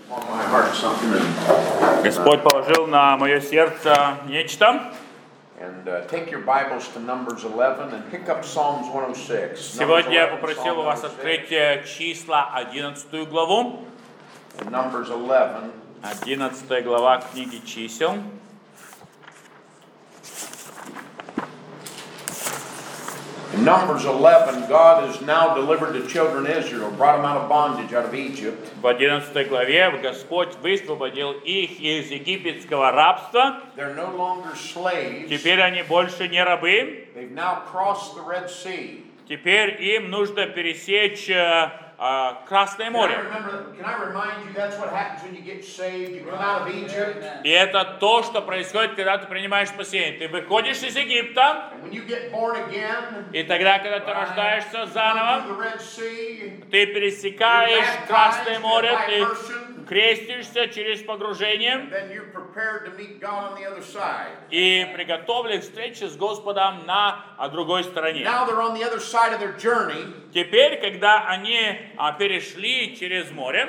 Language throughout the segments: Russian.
Господь положил на мое сердце нечто. Сегодня я попросил у вас открыть числа 11 главу. 11 глава книги чисел. In Numbers 11, God has now delivered the children of Israel, brought them out of bondage out of Egypt. В 11 главе Господь высвободил их из египетского рабства. They're no longer slaves. Теперь они больше не рабы. They've now crossed the Red Sea. Теперь им нужно пересечь Красное море. Can I remind you that's what happens when you get saved? You come out of Egypt. И это то, что происходит, когда ты принимаешь спасение. Ты выходишь из Египта. And when you get born again, и тогда, когда ты рождаешься заново, the Red Sea, ты пересекаешь Красное море, ты крестишься через погружение и приготовлен к встрече с Господом на другой стороне. Теперь, когда они перешли через море,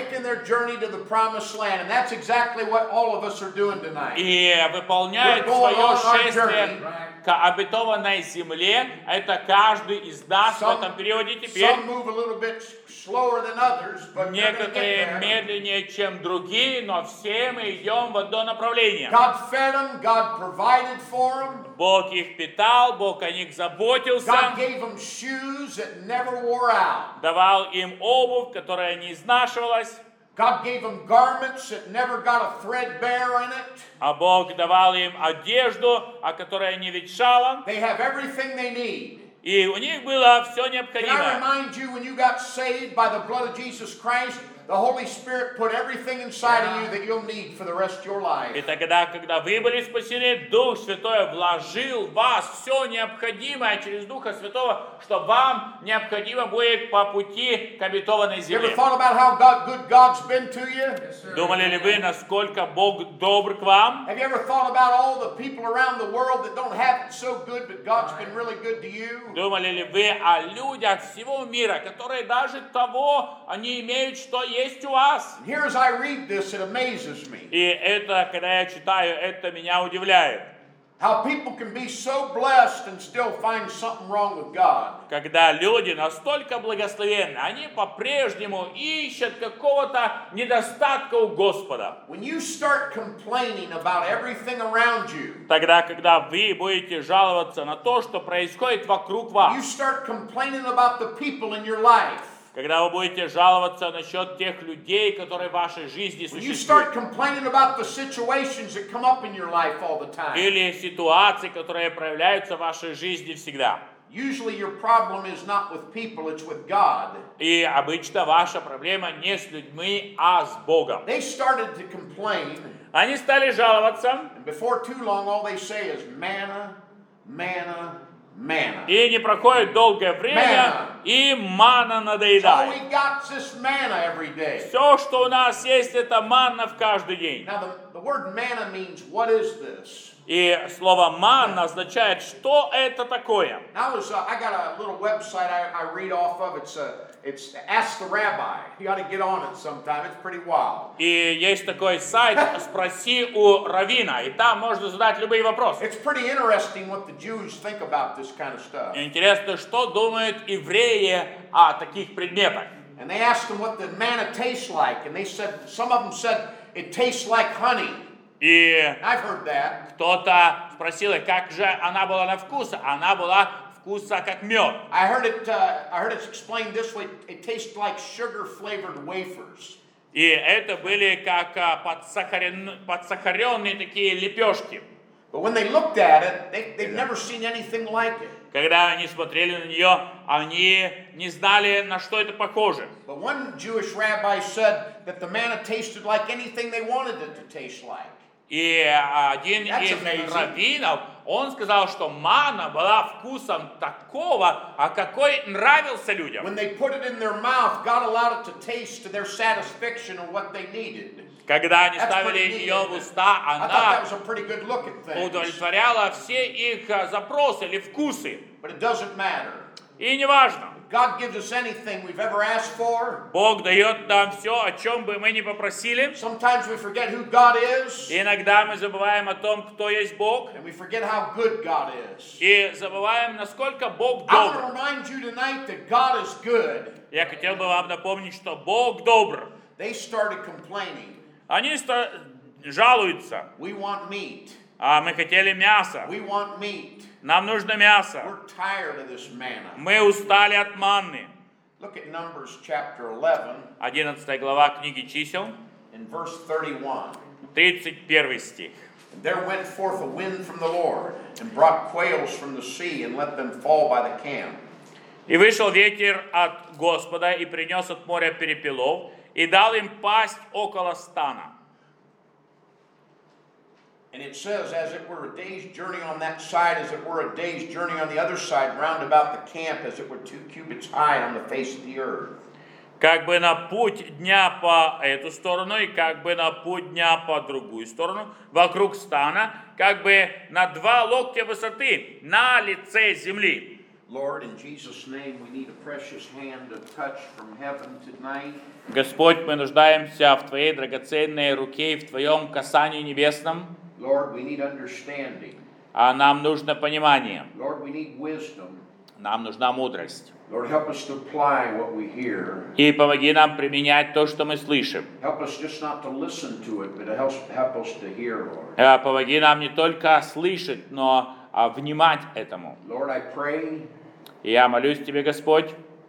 и выполняют свое шествие к обетованной земле, это каждый из нас в этом периоде теперь. Некоторые медленнее, чем другие, но все мы идем в одно направление. Бог их питал, Бог о них заботился. Давал им обувь, которая не изнашивалась. God gave them garments that never got a threadbare in it. А Бог давал им одежду, которая не ветшала. They have everything they need. И у них было все необходимое. Can I remind you, when you got saved by the blood of Jesus Christ, the Holy Spirit put everything inside of you that you'll need for the rest of your life. И тогда, когда вы были спасены, Дух Святой вложил в вас все необходимое через Духа Святого, что вам необходимо будет по пути к обетованной земле. You ever thought about how good God's been to you? Думали ли вы, насколько Бог добр к вам? Have you ever thought about all the people around the world that don't have it so good, but God's been really good to you? Думали ли вы о людях всего мира, которые даже того не имеют, что есть у вас? Here as I read this, it amazes me. И это, когда я читаю, это меня удивляет. How people can be so blessed and still find something wrong with God. Когда люди настолько благословенны, они по-прежнему ищут какого-то недостатка у Господа. When you start complaining about everything around you, тогда, когда вы будете жаловаться на то, что происходит вокруг вас, you start complaining about the people in your life. Когда вы будете жаловаться насчет тех людей, которые в вашей жизни существуют. Или ситуаций, которые проявляются в вашей жизни всегда. И обычно ваша проблема не с людьми, а с Богом. Они стали жаловаться. И не проходит долгое время, и манна надоедает. Все, что у нас есть, это манна в каждый день. И слово манна означает, что это такое. It's Ask the Rabbi. You got to get on it sometime. It's pretty wild. И есть такой сайт «Спроси у раввина», и там можно задать любые вопросы. It's pretty interesting what the Jews think about this kind of stuff. Интересно, что думают евреи о таких предметах. And they asked them what the manna tastes like, and they said, some of them said it tastes like honey. И I've heard that. Кто-то спросил, как же она была на вкус. Она была вкуса как мед. I heard it explained this way. It tastes like sugar-flavored wafers. И это были как подсахаренные такие лепешки. But when they looked at it, they've never seen anything like it. Когда они смотрели на нее, они не знали, на что это похоже. But one Jewish rabbi said that the manna tasted like anything they wanted it to taste like. И один из раввинов, он сказал, что манна была вкусом такого, какой нравился людям. When they put it in their mouth, God allowed it to taste to their satisfaction or what they needed. Когда они ставили ее в уста, она удовлетворяла все их запросы или вкусы. But it doesn't matter. И не важно. God gives us anything we've ever asked for. Бог дает нам все, о чем бы мы ни попросили. Sometimes we forget who God is, И иногда мы забываем о том, кто есть Бог. and we forget how good God is. И забываем, насколько Бог I want to добр. remind you tonight that God is good. Я хотел бы вам напомнить, что Бог добр. They started complaining. Они жалуются. We want meat. А мы хотели мясо. We want meat. Нам нужно мясо. We're tired of this manna. Мы устали от манны. Look at Numbers chapter 11 11 глава книги чисел, in verse 31. 31 стих. And there went forth a wind from the Lord, and brought quails from the sea, and let them fall by the camp. И вышел ветер от Господа, и принес от моря перепелов, и дал им пасть около стана. And it says, as it were a day's journey on that side, as it were a day's journey on the other side, round about the camp, as it were 2 cubits high on the face of the earth. Как бы на путь дня по эту сторону, и как бы на путь дня по другую сторону, вокруг стана, как бы на 2 локтя высоты, на лице земли. Lord, in Jesus' name, we need a precious hand of touch from heaven tonight. Господь, мы нуждаемся в Твоей драгоценной руке и в Твоем касании небесном. Lord, we need understanding. А нам нужно понимание, Lord, we need wisdom. нам нужна мудрость. Lord, help us to apply what we hear. И помоги нам применять то, что мы слышим. Help us just not to listen to it, but help us to hear, Lord. Помоги нам не только слышать, но внимать этому. Lord, I pray И я молюсь Тебе, Господь,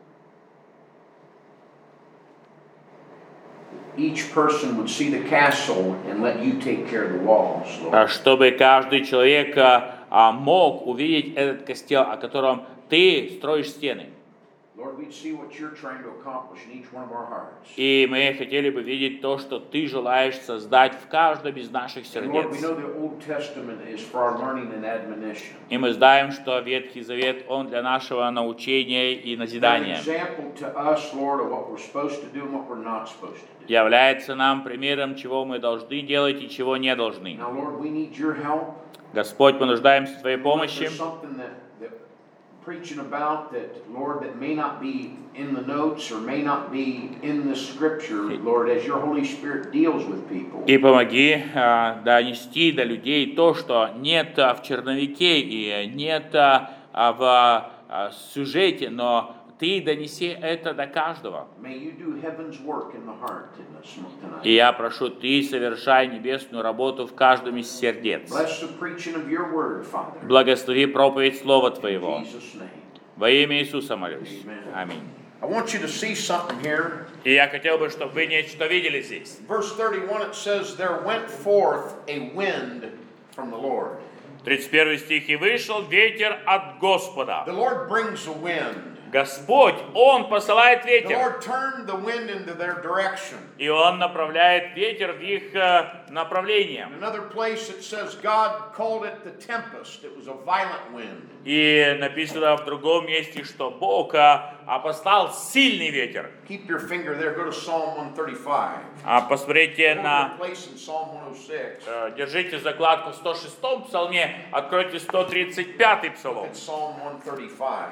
each person would see the castle and let you take care of the walls, Lord. чтобы каждый человек мог увидеть этот костел, о котором Ты строишь стены. Lord, we'd see what you're trying to accomplish in each one of our hearts. И мы хотели бы видеть то, что Ты желаешь создать в каждом из наших And Lord, we сердец. know the Old Testament is for our learning and admonition. И мы знаем, что Ветхий Завет, он для нашего научения и An назидания. example to us, Lord, of what we're supposed to do and what we're not supposed to do. Является нам примером, чего мы должны делать и чего не должны. Now, Lord, we need your help. Господь, мы нуждаемся в Твоей помощи. There's something that preaching about that, Lord, that may not be in the notes or may not be in the scripture, Lord, as your Holy Spirit deals with people. И помоги донести до людей то, что нет в черновике и нет в сюжете, но Ты донеси это до каждого. May you do heaven's work in the heart tonight. И я прошу, Ты совершай небесную работу в каждом из сердец. Bless the preaching of your word, Father. Благослови проповедь Слова In Твоего. Jesus' name. Во имя Иисуса молюсь. Аминь. I want you to see something here. И я хотел бы, чтобы вы нечто видели здесь. Verse 31, it says, there went forth a wind from the Lord. 31 стих. «И вышел ветер от Господа». The Lord brings a wind. Господь, Он посылает The ветер. Lord turned the wind into their direction. И Он направляет ветер в их направление. In another place it says God called it the tempest. It was a violent wind. И написано в другом месте, что Бог послал сильный ветер. Keep your finger there. Go to Psalm 135. Посмотрите на... Place in Psalm 106. Держите закладку в 106-м псалме, откройте 135-й псалом. It's Psalm 135.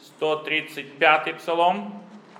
135-й псалом.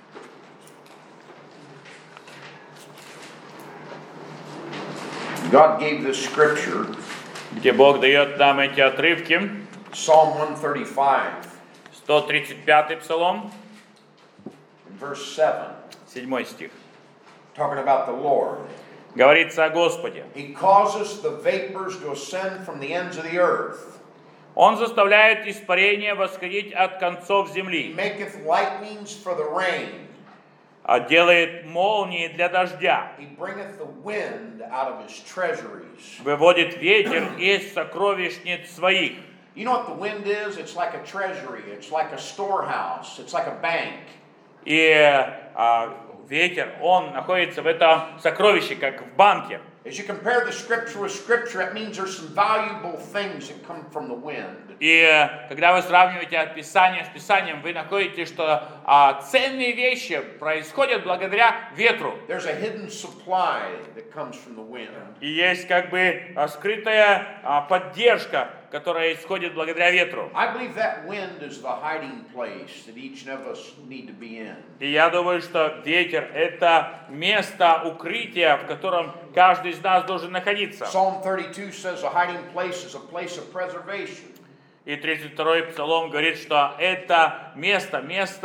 God gave this scripture, Где Бог дает нам эти отрывки. Psalm 135, 135-й псалом, in verse 7, 7 стих. talking about the Lord. Говорится о Господе. He causes the vapors to ascend from the ends of the earth. Он заставляет испарение восходить от концов He земли. maketh lightnings for the rain. Делает молнии для дождя. He bringeth the wind out of his treasuries. Выводит ветер из сокровищниц своих. You know what the wind is? It's like a treasury. It's like a storehouse. It's like a bank. И ветер, он находится в этом сокровище, как в банке. As you compare the scripture with scripture, it means there's some valuable things that come from the wind. И когда вы сравниваете Писание с Писанием, вы находите, что ценные вещи происходят благодаря ветру. There's a hidden supply that comes from the wind. И есть как бы скрытая поддержка, которая исходит благодаря ветру. I believe that wind is the hiding place that each of us need to be in. И я думаю, что ветер – это место укрытия, в котором каждый из нас должен находиться. Psalm 32 says a hiding place is a place of preservation. И 32-й псалом говорит, что это место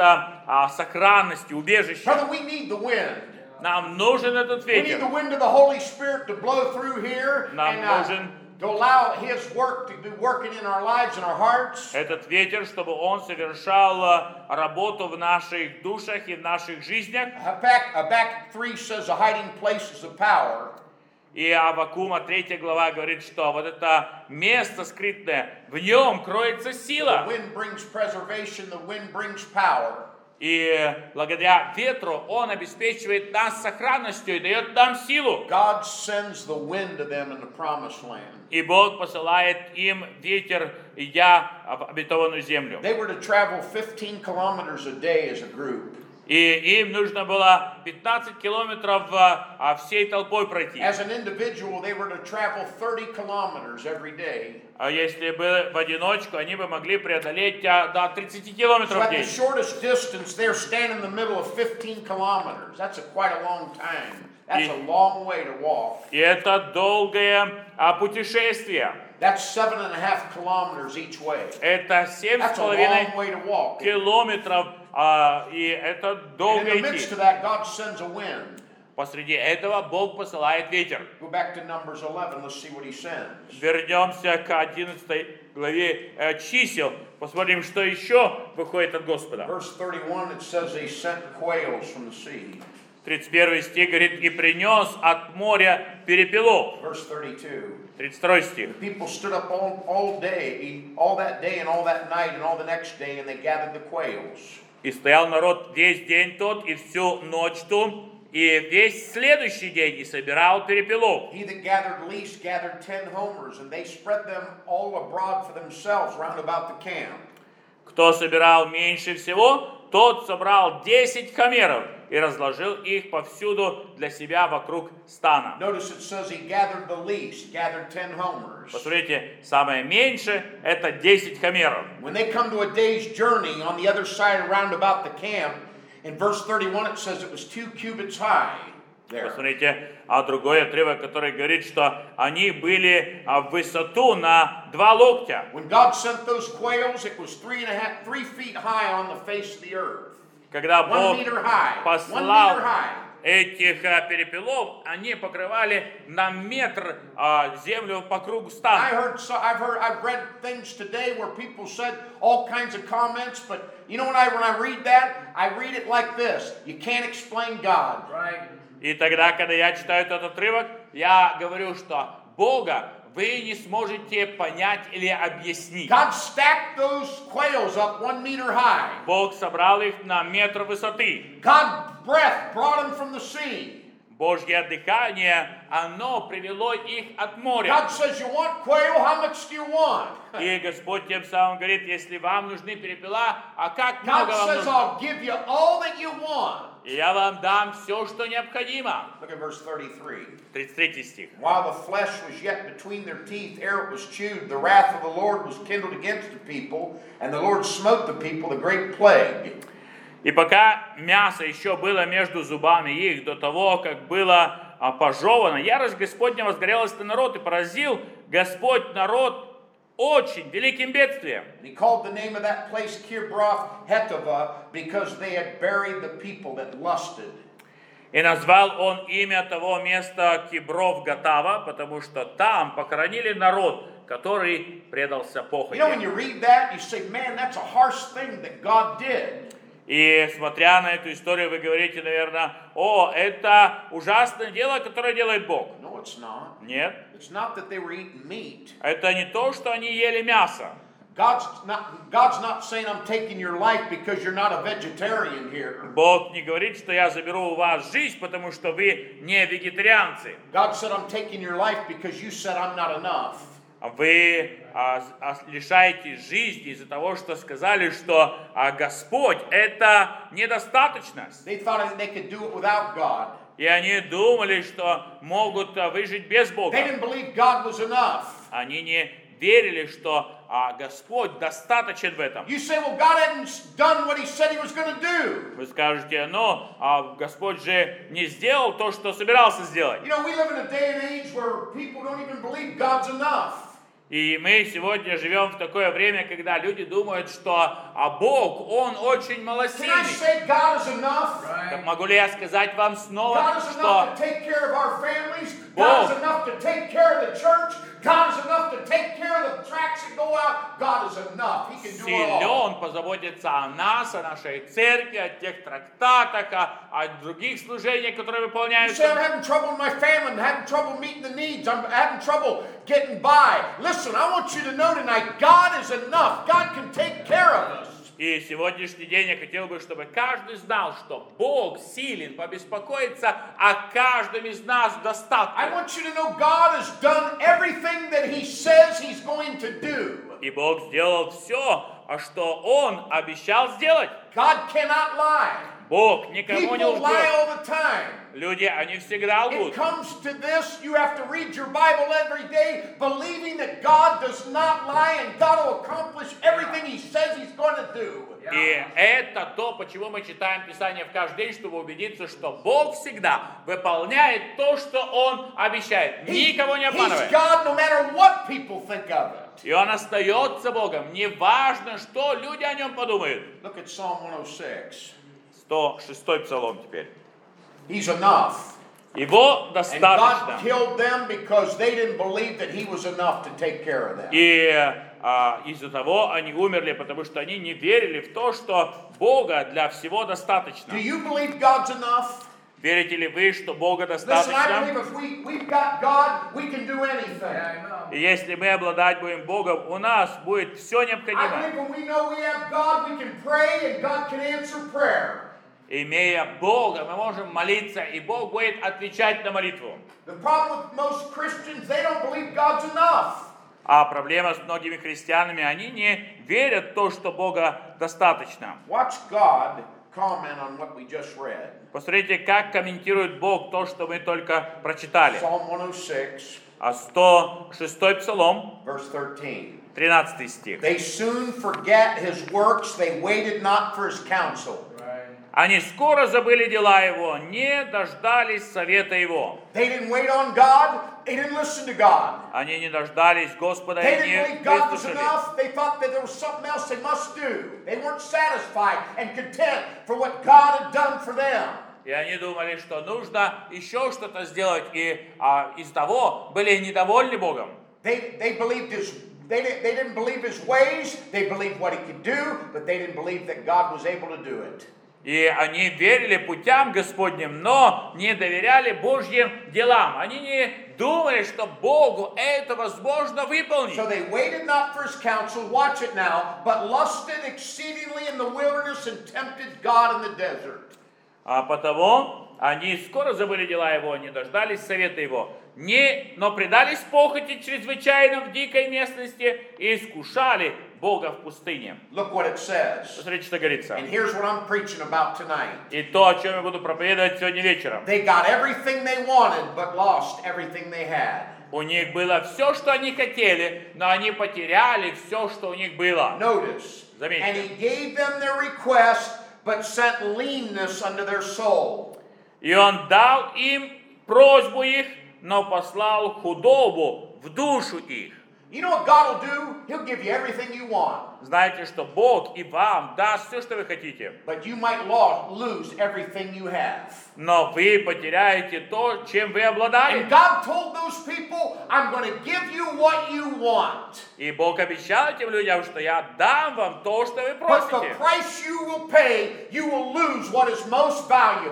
сохранности, убежища. Brother, we need the wind. Нам нужен этот We need ветер. the wind of the Holy Spirit to blow through here Нам нужен and to allow His work to be working in our lives and our hearts. этот ветер, чтобы он совершал работу в наших душах и в наших жизнях. Habakkuk 3 says a hiding place is a power. И Аввакума 3 глава говорит, что вот это место скрытное, в нем кроется The сила. wind brings preservation, the wind brings power. И благодаря ветру он обеспечивает нас сохранностью и дает нам силу. God sends the wind to them in the promised land. И Бог посылает им ветер, идя в обетованную землю. They were to travel 15 kilometers a day as a group. И им нужно было 15 километров всей толпой пройти. As an individual, they were to travel 30 kilometers every day. А если бы в одиночку, они бы могли преодолеть до 30 So километров at в the день. shortest distance, they're standing in the middle of 15 kilometers. That's quite a long time. That's a long way to walk. И это долгое путешествие. That's 7.5 kilometers each way. Это That's a long 7,5 way to walk. километров, и это And in долго the midst идти. of that, God sends a wind. Посреди этого Бог посылает ветер. Go back to Numbers 11. Let's see what He sends. Вернемся к 11 главе чисел. Посмотрим, что еще выходит от Господа. Verse 31, it says they sent quails from the sea. 31 стих говорит, и принес от моря перепелов. Verse 32. 32 стих. The people stood up all day, all that day and all that night and all the next day, and they gathered the quails. И стоял народ весь день тот, и всю ночь ту, и весь следующий день, и собирал перепелов. He that gathered least gathered 10 homers, and they spread them all abroad for themselves round about the camp. Кто собирал меньше всего, тот собрал 10 хомеров и разложил их повсюду для себя вокруг стана. Notice it says he gathered the least, gathered 10 homers. Посмотрите, самое меньше это 10 хомеров. When they come to a day's journey on the other side around about the camp, in verse 31 it says it was 2 cubits high there. Посмотрите, другой отрывок, который говорит, что они были в высоту на 2 локтя. When God sent those quails, it was 3 feet high on the face of the earth. Когда 1 Бог meter high. 1 послал meter high. этих перепелов, они покрывали на метр землю по кругу стана. I've read things today where people said all kinds of comments, but you know when I read that, I read it like this: you can't explain God. Right? И тогда, когда я читаю этот отрывок, я говорю, что Бога вы не сможете понять или объяснить. God stacked those quails up 1 meter high. Бог собрал их на метр высоты. God's breath brought them from the sea. Божье дыхание, оно привело их от моря. God says, you want quail? How much do you want? И Господь тем самым говорит, если вам нужны перепела, а как God много вам says, нужно? I'll give you all that you want. И я вам дам все, что необходимо. Look at verse 33. 33 стих. While the flesh was yet between their teeth, ere it was chewed, the wrath of the Lord was kindled against the people, and the Lord smote the people the great plague. И пока мясо еще было между зубами их, до того, как было пожевано, ярость Господня возгорелась на народ, и поразил Господь народ очень великим бедствием. He called the name of that place Kibroth Hetava, because they had buried the people that lusted. И назвал он имя того места Кибров Гатава, потому что там похоронили народ, который предался похоти. You know, when you read that, you say, man, that's a harsh thing that God did. И смотря на эту историю, вы говорите, наверное, о, это ужасное дело, которое делает Бог. No, it's not. Нет. It's not that they were eating meat. Это не то, что они ели мясо. God's not saying I'm taking your life because you're not a vegetarian here. Бог не говорит, что я заберу у вас жизнь, потому что вы не вегетарианцы. God said I'm taking your life because you said I'm not enough. Вы лишаете жизни из-за того, что сказали, что Господь — это недостаточность. They thought that they could do it without God. И они думали, что могут выжить без Бога. They didn't believe God was enough. Они не верили, что Господь достаточен в этом. You say, well, God hadn't done what He said He was going to do. Вы скажете, Господь же не сделал то, что собирался сделать. You know, we live in a day and age where people don't even believe God's enough. И мы сегодня живем в такое время, когда люди думают, что Бог, Он очень Can I малосильный. say God is enough? Так могу ли я сказать вам снова, God is что enough to take care of our families. God is enough to take care of the church. God is enough to take care of the tracts that go out. God is enough. He can do it all. силен позаботиться о нас, о нашей церкви, о тех трактатах, о других служениях, которые You выполняются. say, I'm having trouble in my family, I'm having trouble meeting the needs, I'm having trouble getting by. Listen, I want you to know tonight, God is enough. God can take care of us. И сегодняшний день я хотел бы, чтобы каждый знал, что Бог силен побеспокоиться о каждом из нас в I достатке. want you to know God has done everything that He says He's going to do. И Бог сделал все, что Он обещал сделать. God cannot lie. Бог никому не People lie лжет. all the time. Люди, они всегда It лгут. comes to this, you have to read your Bible every day, believing that God does not lie and God will accomplish everything He says He's going to do. И это то, почему мы читаем Писание в каждый день, чтобы убедиться, что Бог всегда выполняет то, что Он обещает. Никого не He's обманывает. God no matter what people think of it. И Он остается Богом. Неважно, что люди о Нем подумают. Look at Psalm 106. 106-й псалом теперь. He's enough. Его And God достаточно. killed them because they didn't believe that He was enough to take care of them. И из-за того они умерли, потому что они не верили в то, что Бога для всего достаточно. Do you believe God's enough? Верите ли вы, что Бога Listen, I достаточно? believe if we've got God, we can do anything. И если мы обладать будем Богом, у нас будет все I необходимое. believe when we know we have God, we can pray and God can answer prayer. Имея Бога, мы можем молиться, и Бог будет отвечать на молитву. The problem with most Christians, they don't believe God's enough. А проблема с многими христианами, они не верят в то, что Бога достаточно. Watch God comment on what we just read. Посмотрите, как комментирует Бог то, что мы только прочитали. Psalm 106, 106-й псалом, verse 13. 13 стих. They soon forget His works, they waited not for His counsel. Они скоро забыли дела Его, не дождались совета Его. They didn't wait on God, they didn't listen to God. Они не дождались Господа They и didn't не believe God was выслушали. enough. They thought that there was something else they must do. They weren't satisfied and content for what God had done for them. И они думали, что нужно еще что-то сделать, и из того были недовольны Богом. They believed they didn't believe His ways. They believed what He could do, but they didn't believe that God was able to do it. И они верили путям Господним, но не доверяли Божьим делам. Они не думали, что Богу это возможно выполнить. So they waited not for His counsel, watch it now, but lusted exceedingly in the wilderness and tempted God in the desert. А потому они скоро забыли дела Его, не дождались совета Его, но предались похоти чрезвычайно в дикой местности и искушали Бога в пустыне. Look what it says. Посмотрите, что говорится. And here's what I'm preaching about tonight. И то, о чем я буду проповедовать сегодня вечером. They got everything they wanted, but lost everything they had. У них было все, что они хотели, но они потеряли все, что у них было. Notice. Заметьте. And He gave them their request, but sent leanness unto their soul. И Он дал им просьбу их, но послал худобу в душу их. You know what God will do? He'll give you everything you want. Знаете, что Бог и вам даст все, что вы хотите. But you might lose everything you have. Но вы потеряете то, чем вы обладали. And God told those people, I'm going to give you what you want. И Бог обещал этим людям, что я дам вам то, что вы But the просите. price you will pay, you will lose what is most valuable.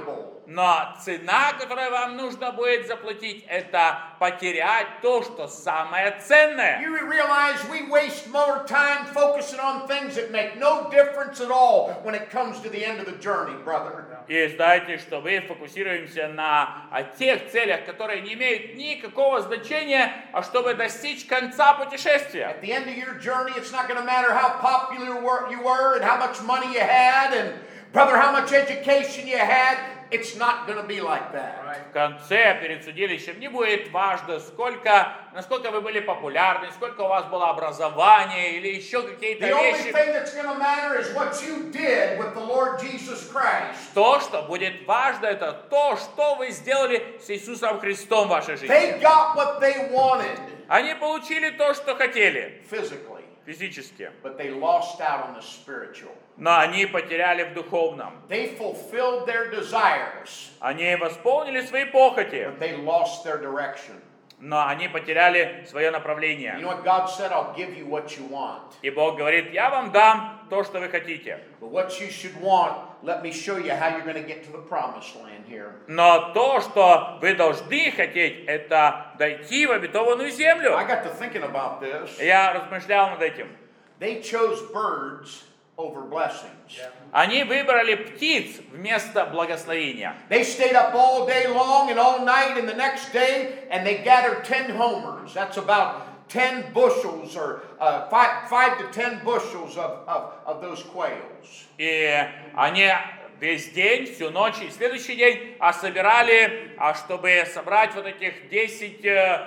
Но цена, которую вам нужно будет заплатить, это потерять то, что самое ценное. You realize we waste more time focusing on things that make no difference at all when it comes to the end of the journey, brother. И знаете, что мы фокусируемся на тех целях, которые не имеют никакого значения, а чтобы достичь конца путешествия. At the end of your journey, it's not going to matter how popular you were and how much money you had and, brother, how much education you had. It's not going to be like that. В конце, перед судилищем, не будет важно, насколько вы были популярны, сколько у вас было образования или еще какие-то The only вещи. thing that's going to matter is what you did with the Lord Jesus Christ. То, что будет важно, это то, что вы сделали с Иисусом Христом в вашей жизни. They got what they wanted Они получили то, что хотели, physically, физически, but they lost out on the spiritual. но они потеряли в духовном. They fulfilled their desires, Они восполнили свои похоти, but they lost their direction. но они потеряли свое You направление. know what God said? I'll give you what you want. И Бог говорит, я вам дам то, что вы хотите. But what you should want, let me show you how you're going to get to the promised land here. Но то, что вы должны хотеть, это дойти в обетованную землю. I got to thinking about this. Я размышлял над этим. They chose birds over blessings. Они выбрали птиц вместо благословения. They stayed up all day long and all night and the next day, and they gathered 10 homers. That's about 10 bushels or 5 to 10 bushels of those quails. И они весь день, всю ночь и следующий день собирали, чтобы собрать вот этих 10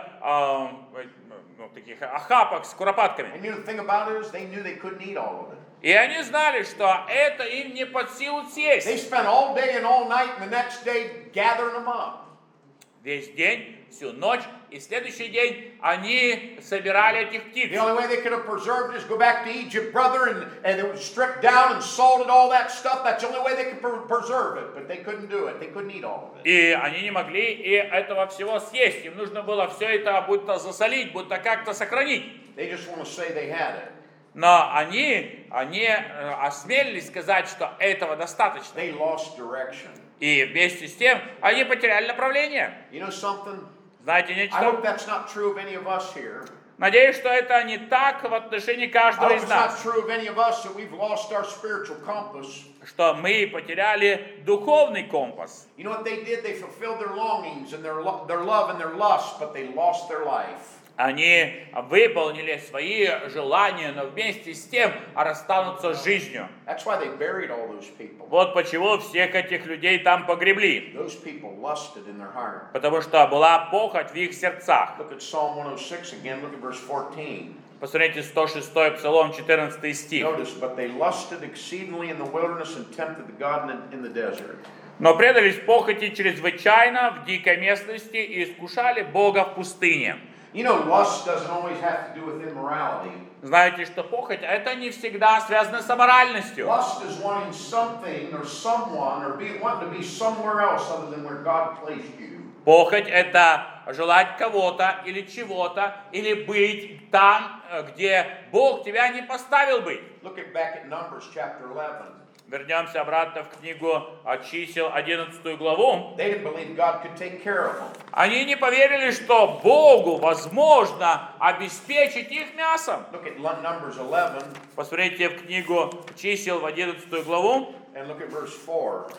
таких охапок с куропатками. And you know the thing about it is they knew they couldn't eat all of it. И они знали, что это им не под силу They съесть. spent all day and all night and the next day gathering them up. Весь день, всю ночь и следующий день они собирали этих птиц. The only way they could have preserved it is go back to Egypt, brother, and it was stripped down and salted, all that stuff. That's the only way they could preserve it, but they couldn't do it. They couldn't eat all of it. И они не могли и этого всего съесть. Им нужно было все это будто засолить, будто как-то сохранить. They just want to say they had it. Но они осмелились сказать, что этого достаточно. They lost direction. И вместе с тем они потеряли направление. You know something? Знаете I нечто? hope that's not true of any of us here. Надеюсь, что это не так в отношении I каждого hope из it's not нас. true of any of us that we've lost our spiritual compass. Что мы потеряли духовный компас. You know what they did? They fulfilled their longings and their love and their lust, but they lost their life. Они выполнили свои желания, но вместе с тем расстанутся с жизнью. That's why they buried all those people. Вот почему всех этих людей там погребли. Those people lusted in their heart. Потому что была похоть в их сердцах. Look at Psalm 106 again. Look at verse 14. Посмотрите 106 Псалом, 14 стих. Notice, but they lusted exceedingly in the wilderness and tempted the God in the desert. Но предались похоти чрезвычайно в дикой местности и искушали Бога в пустыне. You know, lust doesn't always have to do with immorality. Знаете, что похоть это не всегда связано с аморальностью. Lust is wanting something or someone or wanting to be somewhere else other than where God placed you. Похоть это желать кого-то или чего-то, или быть там, где Бог тебя не поставил быть. Look back at Numbers chapter 11. Вернемся обратно в книгу чисел, 11 главу. They didn't believe God could take care of them. Они не поверили, что Богу возможно обеспечить их мясом. Look at Numbers 11 Посмотрите в книгу чисел в 11 главу, and look at verse 4.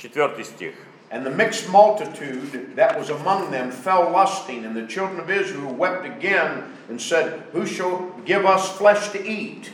4 стих. And the mixed multitude that was among them fell lusting, and the children of Israel wept again and said, Who shall give us flesh to eat?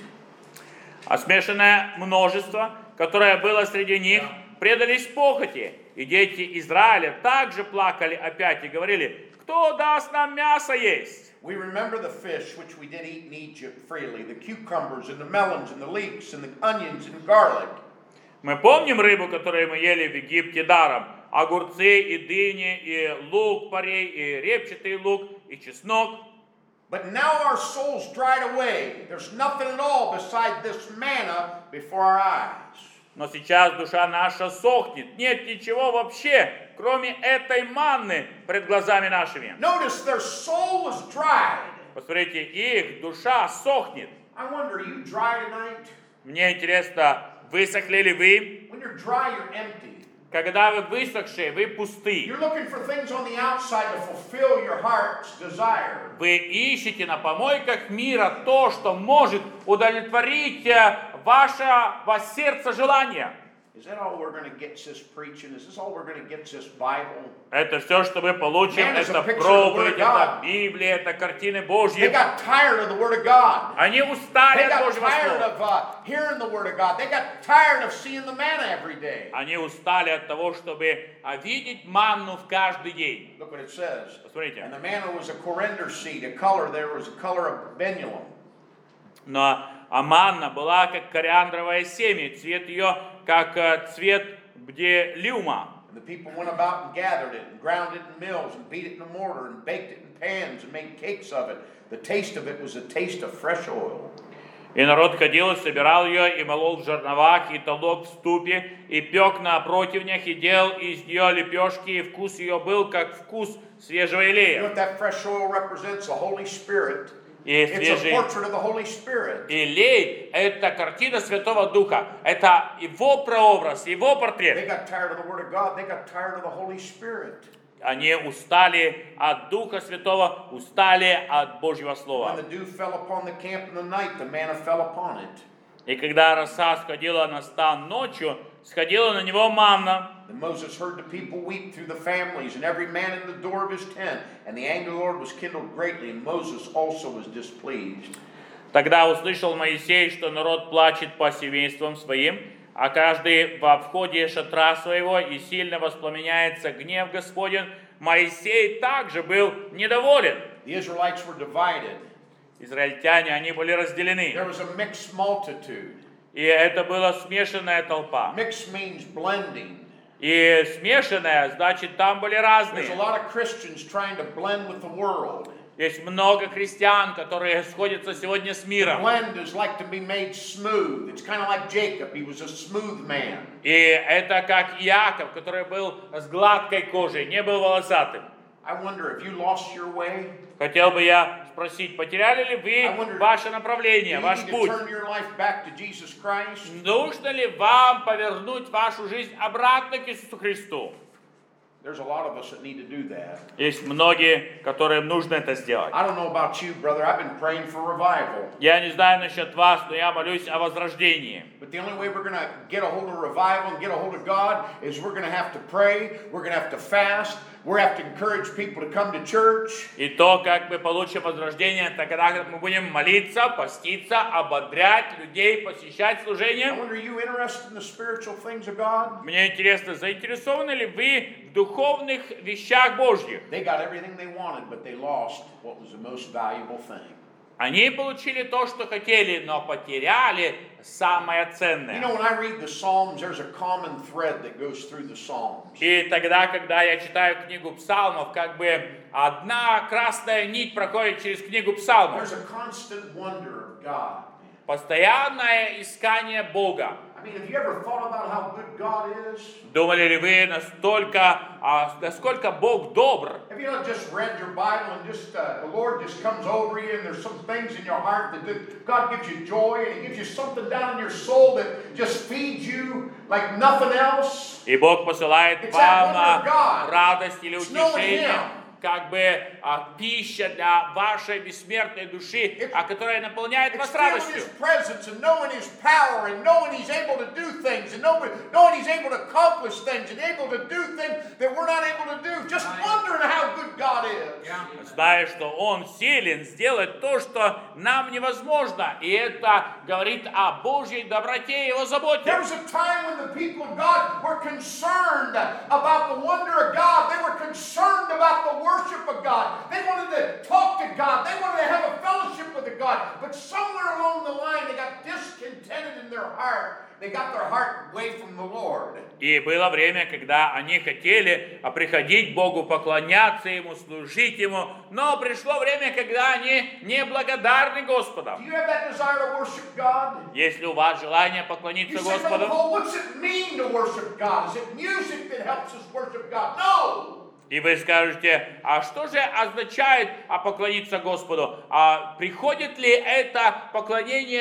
А смешанное множество, которое было среди них, предались похоти, и дети Израиля также плакали опять и говорили, кто даст нам мясо есть? We remember the fish which we did eat in Egypt freely, the cucumbers and the melons and the leeks and the onions and garlic. Мы помним рыбу, которую мы ели в Египте даром, огурцы и дыни, и лук порей, и репчатый лук, и чеснок. But now our souls dried away. There's nothing at all beside this manna before our eyes. Но сейчас душа наша сохнет. Нет ничего вообще, кроме этой манны пред глазами нашими. Notice their soul was dried. Посмотрите, их душа сохнет. I wonder, are you dry tonight? Мне интересно, высохли ли вы? When you're dry, you're empty. Когда вы высохшие, вы пусты. You're looking for things on the outside to fulfill your heart's desire. Вы ищете на помойках мира то, что может удовлетворить ваше сердце желание. Is that all we're going to get this preaching? Is this all we're going to get this Bible? Это все, что мы получим, Man is a это picture of the Word проповедь, of God. это Библия, это картины They Божьи. got tired of the Word of God. Они устали They от got Божьего tired Слова. of hearing the Word of God. They got tired of seeing the manna every day. Они устали от того, чтобы видеть манну в каждый день. Look what it says. Посмотрите. And the manna was a coriander seed, a color. There was a color of benilam. Но манна была как кориандровое семя, цвет ее как цвет бделиума. And the people went about and gathered it, and ground it in mills, and beat it in a mortar, and baked it in pans, and made cakes of it. The taste of it was a taste of fresh oil. И народ ходил и собирал ее, и молол в жерновах, и толок в ступе, и пек на противнях, и делал из нее лепешки, и вкус ее был, как вкус свежего You know илея. what that fresh oil represents? The Holy Spirit. И It's a свежий portrait of the Holy Spirit. илей – это картина Святого Духа, это его прообраз, его They портрет. got tired of the Word of God. They got tired of the Holy Spirit. Они устали от Духа Святого, устали от Божьего When Слова. the dew fell upon the camp in the night, the manna fell upon it. И когда роса сходила на стан ночью, сходила на него манна. Then Moses heard the people weep through the families, and every man in the door of his tent. And the anger of the Lord was kindled greatly, and Moses also was displeased. Тогда услышал Моисей, что народ плачет по семействам своим, а каждый во входе шатра своего, и сильно воспламеняется гнев Господень. Моисей также был недоволен. The Israelites were divided. Израильтяне, они были разделены. There was a mixed multitude. И это была смешанная толпа. Mixed means blending. И смешанная, значит, там были There's a разные. lot of Christians trying to blend with the world. Есть много христиан, которые сходятся сегодня с миром. Blend is like to be made smooth. It's kind of like Jacob. He was a smooth man. И это как Иаков, который был с гладкой кожей, не был волосатым. I wonder if you lost your way. Хотел бы я спросить, потеряли ли вы ваше направление, Do you ваш need to путь? turn your life back to Jesus Christ? Нужно ли вам повернуть вашу жизнь обратно к Иисусу Христу? There's a lot of us that need to do that. Есть многие, которым нужно это сделать. I don't know about you, brother. I've been praying for revival. Я не знаю насчет вас, но я молюсь о возрождении. But the only way we're going to get a hold of revival and get a hold of God is we're going to have to pray. We're going to have to fast. We're going to have to encourage people to come to church. И то, как мы получим возрождение, тогда как мы будем молиться, поститься, ободрять людей, посещать I служение. wonder, are you interested in the spiritual things of God? Мне интересно, заинтересованы ли вы в духовных вещах Божьих? They got everything they wanted, but they lost what was the most valuable thing. Они получили то, что хотели, но потеряли самое You ценное. know, when I read the Psalms, there's a common thread that goes through the Psalms. И тогда, когда я читаю книгу псалмов, как бы одна красная нить проходит через книгу псалмов. There's a constant wonder of God. Постоянное искание Бога. I mean, have you ever thought about how good God is? Думали ли вы насколько Бог добр? Have you not just read your Bible and just the Lord just comes over you and there's some things in your heart that God gives you joy and He gives you something down in your soul that just feeds you like nothing else? И Бог посылает It's that wonder of вам God. радость или It's knowing утешение, Him. как бы пища для вашей бессмертной души, которая наполняет It's вас feeling радостью. His presence and knowing His power and knowing He's able to do things and knowing He's able to accomplish things and able to do things that we're not able to do. Just wondering how good God is. Зная, что Он силен сделать то, что нам невозможно. И это говорит о Божьей доброте и Его заботе. There was a time when the people of God were concerned about the wonder of God. They were concerned about the worship of God. They wanted to talk to God. They wanted to have a fellowship with the God. But somewhere along the line, they got discontented in their heart. They got their heart away from the Lord. И было время, когда они хотели приходить к Богу, поклоняться Ему, служить Ему, но пришло время, когда они не благодарны Господу. Do you have that desire to worship God? Есть ли у вас желание You поклониться say, Господу? well, what's it mean to worship God? Is it music that helps us worship God? No! И вы скажете, а что же означает поклониться Господу? Приходит ли это поклонение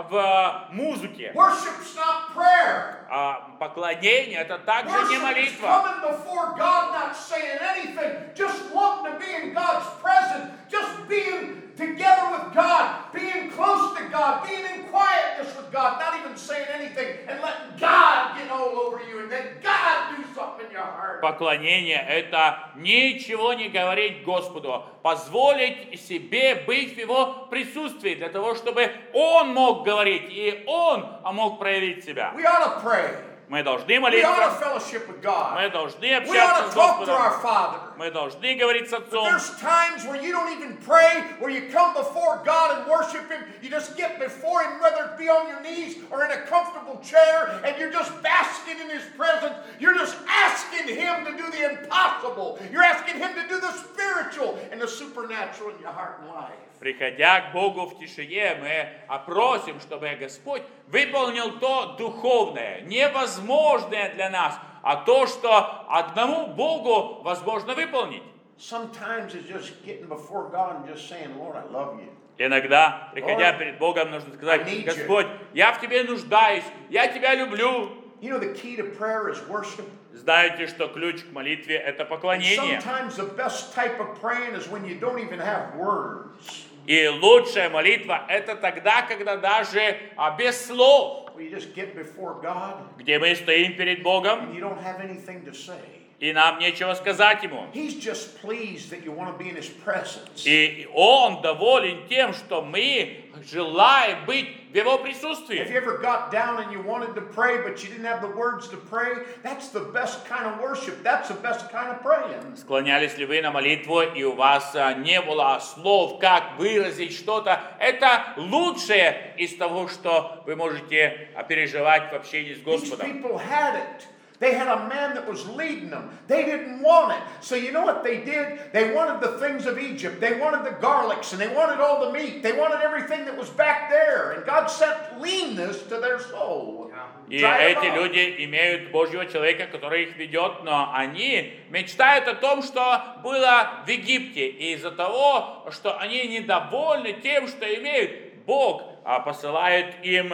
в музыке? Worship's not prayer. Поклонение это также не Worship is молитва. coming before God, not saying anything, just wanting to be in God's presence, just being together with God, being close to God, being in quietness with God, not even saying anything, and letting God get all over you, and let God do something in your heart. Поклонение это ничего не говорить Господу, позволить себе быть в Его присутствии, для того, чтобы Он мог говорить и Он мог проявить себя. We ought to pray. Мы должны We ought молиться, to fellowship with God. мы должны We общаться ought с to talk to Господом, our Father. мы должны говорить с But Отцом. there's times where you don't even pray, where you come before God and worship Him. You just get before Him, whether it be on your knees or in a comfortable chair, and you're just basking in His presence. You're just asking Him to do the impossible. You're asking Him to do the spiritual and the supernatural in your heart and life. Приходя к Богу в тишине, мы просим, чтобы Господь выполнил то духовное, невозможное для нас, а то, что одному Богу возможно выполнить. Sometimes it's just getting before God and just saying, Lord, I love you. Иногда, приходя перед Богом, нужно сказать: Господь, я в Тебе нуждаюсь, я Тебя люблю. You know, the key to prayer is worship. Знаете, что ключ к молитве – это поклонение. Sometimes the best type of praying is when you don't even have words. И лучшая молитва – это тогда, когда даже без слов, Where you just get before God где мы стоим перед Богом, and you don't have anything to say. и нам нечего сказать Ему. He's just pleased that you want to be in His presence. И Он доволен тем, что мы желаем быть в Его If присутствии. you ever got down and you wanted to pray, but you didn't have the words to pray, that's the best kind of worship. That's the best kind of praying. Склонялись ли вы на молитву, и у вас не было слов, как выразить что-то? Это лучшее из того, что вы можете переживать в общении с These Господом. people had it. They had a man that was leading them. They didn't want it. So you know what they did? They wanted the things of Egypt. They wanted the garlics and they wanted all the meat. They wanted everything that was back there. And God sent leanness to their soul. И эти люди имеют Божьего человека, который их ведет, но они мечтают о том, что было в Египте. И из-за того, что они недовольны тем, что имеют, Бог посылает им,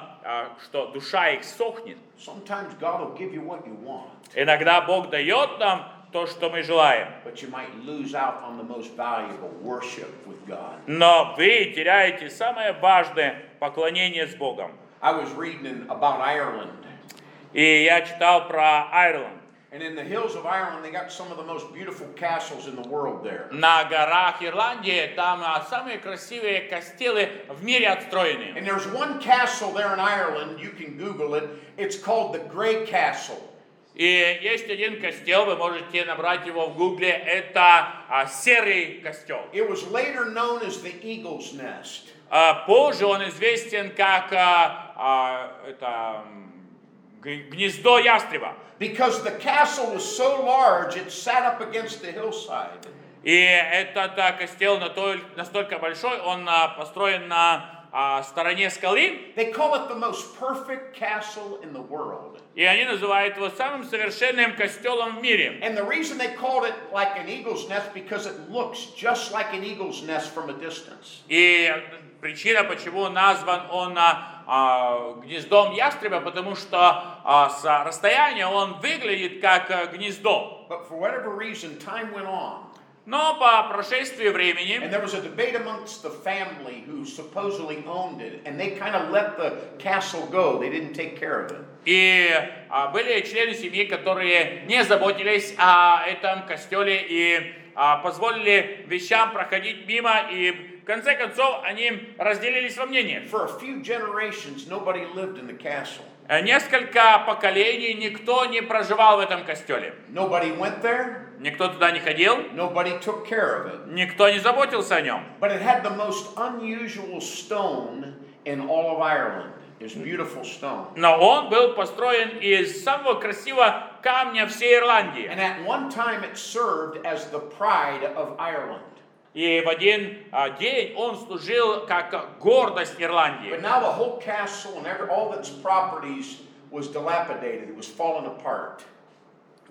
что душа их сохнет. Sometimes God will give you what you want. Иногда Бог дает нам то, что мы желаем. But you might lose out on the most valuable worship with God. Но вы теряете самое важное поклонение с Богом. I was reading about Ireland. И я читал про Айрланд. And in the hills of Ireland, they got some of the most beautiful castles in the world there. На горах Ирландии там самые красивые кастелы в мире отстроены. And there's one castle there in Ireland, you can Google it. It's called the Grey Castle. И есть один костел, вы можете набрать его в гугле, это серый костел. It was later known as the Eagle's Nest. Позже он известен как гнездо ястреба. Because the castle was so large, it sat up against the hillside. И этот костел настолько большой, он построен на стороне скалы. They call it the most perfect castle in the world. И они называют его самым совершенным костелом в мире. And the reason they called it like an eagle's nest because it looks just like an eagle's nest from a distance. И причина, почему назван он гнездом ястреба, потому что с расстояния он выглядит как гнездо. But for whatever reason, time went on. Но по прошествии времени, And there was a debate amongst the family who supposedly owned it, and they kind of let the castle go. They didn't take care of it. и были члены семьи, которые не заботились о этом костеле и позволили вещам проходить мимо, и в конце концов они разделились во мнениях. For a few generations, nobody lived in the castle. Несколько поколений никто не проживал в этом костеле. Nobody went there. Никто туда не ходил, Nobody took care of it. никто не заботился о нем. But it had the most unusual stone in all of Ireland. It's beautiful stone. Но он был построен из самого красивого камня всей Ирландии. And at one time it served as the pride of Ireland. И в один день он служил как гордость Ирландии. But now the whole castle and all its properties was dilapidated. It was falling apart.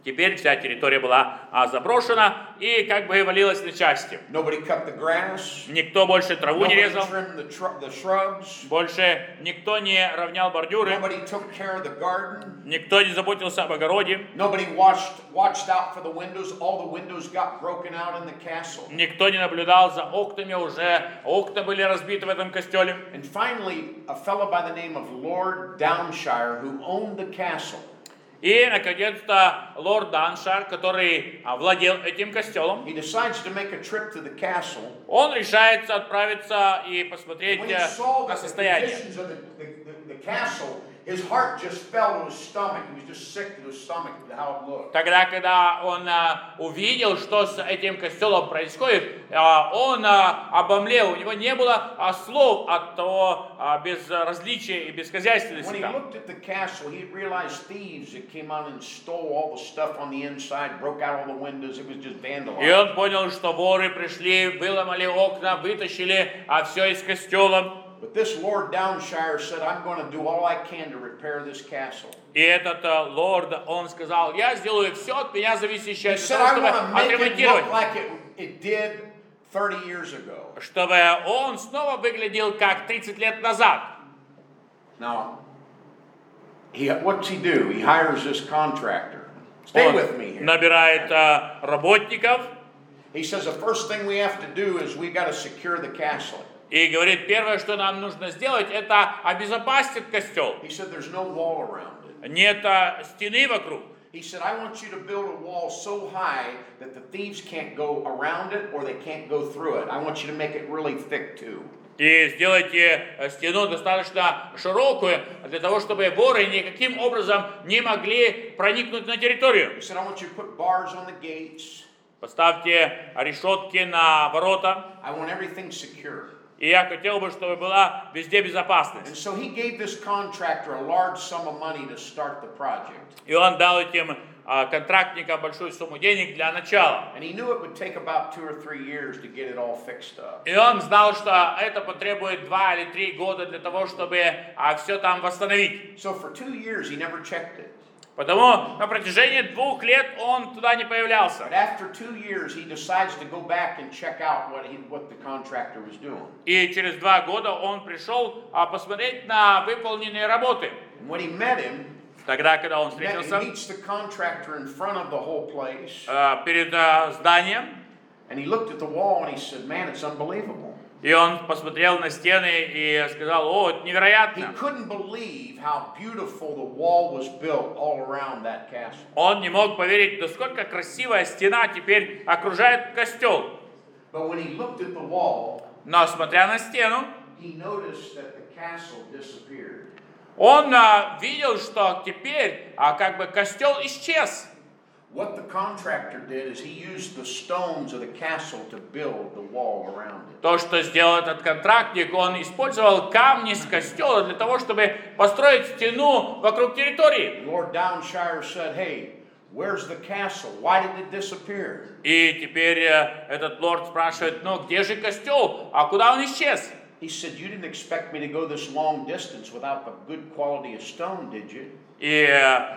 Теперь вся территория была заброшена и как бы валилась на части. Nobody cut the grass. Никто больше траву не Nobody резал, trimmed the shrubs. больше никто не равнял бордюры, Nobody took care of the garden. никто не заботился об огороде, Nobody watched out for the windows. All the windows got broken out in the castle. никто не наблюдал за окнами, уже окна были разбиты в этом костеле. And finally, a fellow by the name of Lord Downshire, who owned the castle, И, наконец-то, лорд Даншар, который владел этим костелом, he decides to make a trip to the castle. он решается отправиться и посмотреть When he saw на the состояние. conditions of the castle, his heart just fell to his stomach. He was just sick to his stomach at how it looked. Тогда, когда он увидел, что с этим костелом происходит, он обомлел. У него не было слов от того безразличия и When бесхозяйственности he там. looked at the castle, he realized thieves that came out and stole all the stuff on the inside, broke out all the windows. It was just И vandalized. он понял, что воры пришли, выломали окна, вытащили все из костела. But this Lord Downshire said, I'm going to do all I can to repair this castle. И этот лорд, он сказал, я сделаю все от меня зависящее He для said, того, I чтобы want to make it отремонтировать, look like it did 30 years ago. чтобы он снова выглядел как 30 лет назад. Now, what's he do? He hires this contractor. Stay Он with me here. набирает работников He says the first thing we have to do is we got to secure the castle. и говорит, первое, что нам нужно сделать, это обезопасить костел. He said there's no wall around it. Нет стены вокруг. He said, I want you to build a wall so high that the thieves can't go around it or they can't go through it. I want you to make it really thick too. И сделайте стену достаточно широкую для того, чтобы воры никаким образом не могли проникнуть на территорию. He said, I want you to put bars on the gates. Поставьте решетки на ворота. I want everything secure. И я хотел бы, чтобы была везде And безопасность. so he gave this contractor a large sum of money to start the project. И он дал этим контрактникам большую сумму денег для начала. And he knew it would take about 2 or 3 years to get it all fixed up. И он знал, что это потребует 2 или 3 года для того, чтобы все там восстановить. So for 2 years he never checked it. Потому на протяжении 2 лет он туда не появлялся. But after 2 years he decides to go back and check out what the contractor was doing. И через 2 года он пришел посмотреть на выполненные работы. And when he met him, Тогда, когда он he встретился meets the contractor in front of the whole place. перед зданием, And he looked at the wall and he said, man, it's unbelievable. и он посмотрел на стены и сказал, о, это He невероятно. couldn't believe how beautiful the wall was built all around that castle. Он не мог поверить, насколько красивая стена теперь окружает костел. But when he looked at the wall, Но, смотря на стену, he noticed that the castle disappeared. он видел, что теперь как бы костел исчез. What the contractor did is he used the stones of the castle to build the wall around it. То, что сделал этот контрактник, он использовал камни с костела для того, чтобы построить стену вокруг территории. Lord Downshire said, hey, where's the castle? Why did it disappear? И теперь этот лорд спрашивает, ну где же костел, а куда он исчез? He said, you didn't expect me to go this long distance without the good quality of stone, did you? И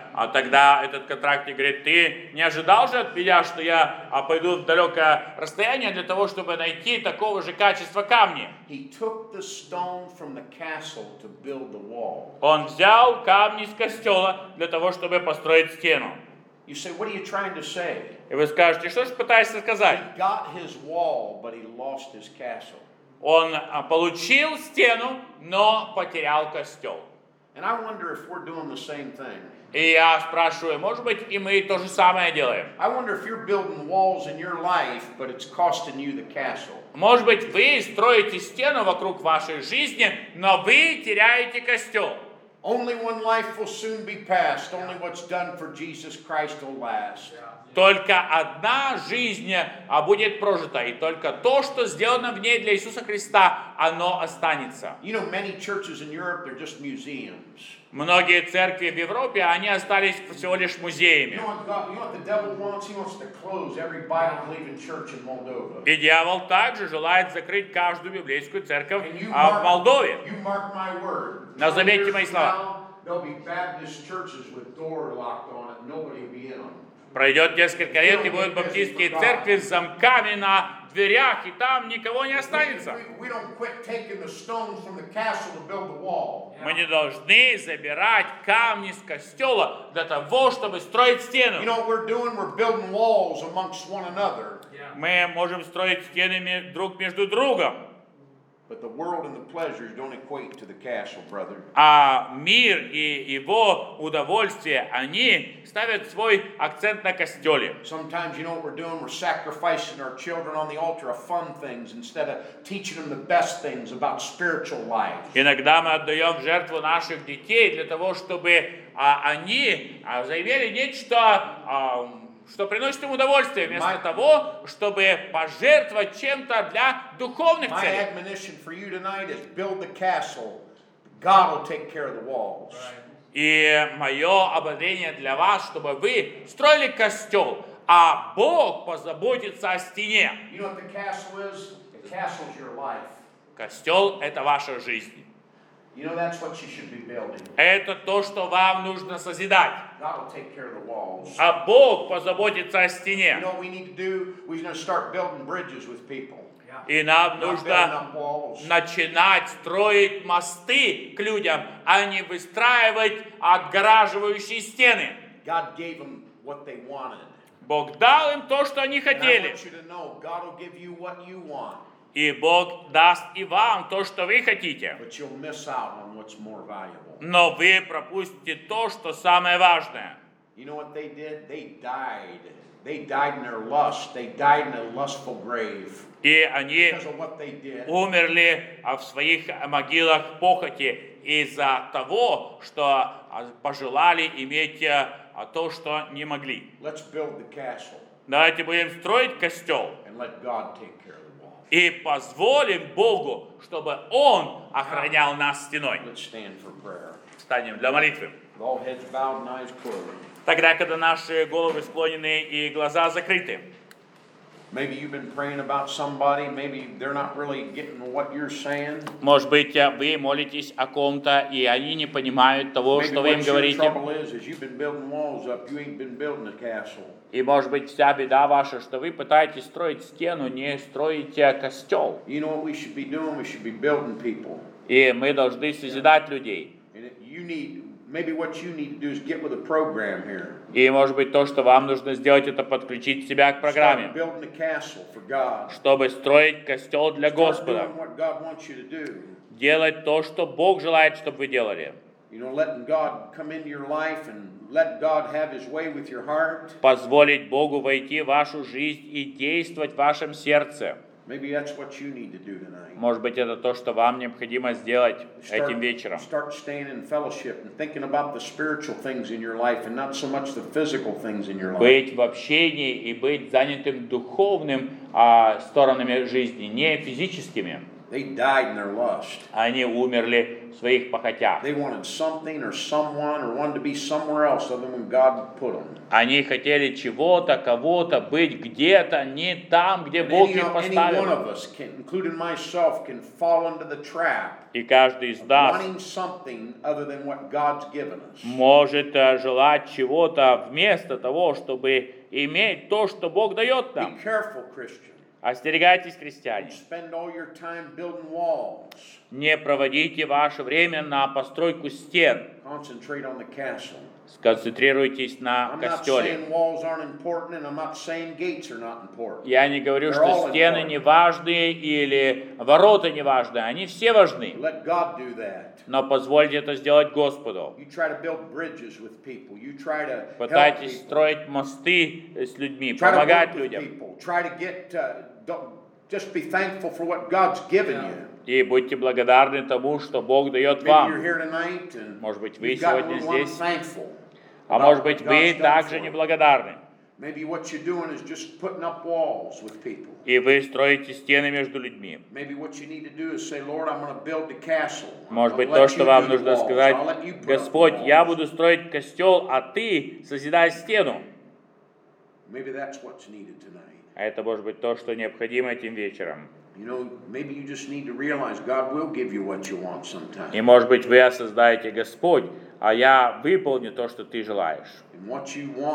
тогда этот контрактник говорит, ты не ожидал же от меня, что я пойду в далекое расстояние для того, чтобы найти такого же качества камни? He took the stone from the castle to build the wall. Он взял камни из костела для того, чтобы построить стену. You say, what are you trying to say? И вы скажете, что же пытаешься сказать? He got his wall, but he lost his castle. Он получил стену, но потерял костел. And I wonder if we're doing the same thing. И я спрашиваю, может быть, и мы то же самое делаем? I wonder if you're building walls in your life, but it's costing you the castle. Может быть, вы строите стену вокруг вашей жизни, но вы теряете костел. Only one life will soon be passed. Only what's done for Jesus Christ will last. Только одна жизнь будет прожита, и только то, что сделано в ней для Иисуса Христа, оно останется. You know, many churches in Europe, they're just museums. Многие церкви в Европе, они остались всего лишь You музеями. know what the devil wants? He wants to close every Bible-believing church in Moldova. И дьявол также желает закрыть каждую библейскую церковь And you в Молдове. mark my word. Но 20 заметьте years мои from слова. now, there'll be Baptist churches with door locked on it. Nobody will be in them. Пройдет несколько лет, и будут баптистские церкви с замками на дверях, и там никого не останется. We don't quit taking the stones from the castle to build the wall. Мы не должны забирать камни с костела для того, чтобы строить You стену. know what we're doing? We're building walls amongst one another. Мы можем строить стены друг между другом. But the world and the pleasures don't equate to the castle, brother. А мир и его удовольствие, они ставят свой акцент на костеле. Sometimes you know what we're doing? We're sacrificing our children on the altar of fun things instead of teaching them the best things about spiritual life. Иногда мы отдаем в жертву наших детей для того, чтобы они заимели нечто, что приносит им удовольствие, вместо того, чтобы пожертвовать чем-то для духовных My целей. admonition for you tonight is build the castle. God will take care of the walls. И мое ободрение для вас, чтобы вы строили костел, а Бог позаботится о стене. You know what the castle is? The castle is your life. Костел – это ваша жизнь. You know that's what you should be building. Это то, что вам нужно созидать. God will take care of the walls. А Бог позаботится о You стене. know what we need to do? We're going to start building bridges with people. И нам Not building нужно up walls. начинать строить мосты к людям, а не выстраивать отгораживающие стены. God gave them what they wanted. Бог дал им то, что они And I хотели. want you to know, God will give you what you want, И Бог даст и вам то, что вы хотите. but you'll miss out on what's more valuable. Но вы пропустите то, что самое важное. You know what they did? They died. They died in their lust. They died in a lustful grave И они because of what they did. умерли в своих могилах похоти из-за того, что пожелали иметь то, что не могли. Let's build the castle Давайте будем строить костел and let God take care of the wall. и позволим Богу, чтобы Он охранял нас стеной. Let's stand for prayer. Встанем для молитвы. With all heads bowed and eyes closed. Тогда, когда наши головы склонены и глаза закрыты. Maybe you've been praying about somebody. Maybe they're not really getting what you're saying. Может быть, вы молитесь о ком-то, и они не понимают того, Maybe что вы им what your говорите. trouble is you've been building walls up. You ain't been building a castle. И, может быть, вся беда ваша, что вы пытаетесь строить стену, не строите костел. You know what we should be doing? We should be building people. И мы должны созидать людей. And maybe what you need to do is get with a program here. И, может быть, то, что вам нужно сделать, это подключить себя к программе, Start building a castle for God. чтобы строить костел для Start Господа. doing what God wants you to do. Делать то, что Бог желает, чтобы вы делали. You know, letting God come into your life and let God have His way with your heart. Позволить Богу войти в вашу жизнь и действовать в вашем сердце. Maybe that's what you need to do tonight. Может быть, это то, что вам необходимо сделать этим вечером. Start staying in fellowship and thinking about the spiritual things in your life and not so much the physical things in your life. Быть в общении и быть занятым духовным сторонами жизни, не физическими. They died in their lust. Они умерли в своих похотях. They wanted something or someone or wanted to be somewhere else other than God put them. Они хотели чего-то, кого-то, быть где-то, не там, где Бог их Any one поставил. of us, including myself, can fall into the trap И каждый из of нас wanting something other than what God's given us. может желать чего-то вместо того, чтобы иметь то, что Бог дает Be нам. careful, Christian. Остерегайтесь, христиане. Spend all your time building walls. Не проводите ваше время на постройку стен. Concentrate on the castle. Сконцентрируйтесь на I'm not костеле. saying walls aren't important, and I'm not saying gates are not important. Я не говорю, They're что all стены important. не важны или ворота не важны. Они все важны. Let God do that. Но позвольте это сделать Господу. You try to build bridges with people. You try to help Пытайтесь people. строить мосты с людьми, Try to помогать work with людям. people. Try to get. Don't just be thankful for what God's given you. И будьте благодарны тому, что Бог дает Maybe you're вам. here tonight and Может быть, вы you've gotten сегодня a little здесь, unthankful а about может быть, what вы God's done также for you. неблагодарны. Maybe what you're doing is just putting up walls with people. И вы строите стены между людьми. Maybe what you need to do is say, Lord, I'm going to build the castle. Может I'll быть, let то, you что do вам the нужно walls. сказать: I'll let you put up Господь, the я walls. буду строить костел, а ты созидай стену. Maybe that's what's needed tonight. А это может быть то, что необходимо этим вечером. You know, maybe you just need to realize God will give you what you want sometimes. И может быть, вы осознаете: Господь, а я выполню то, что ты желаешь. And what you want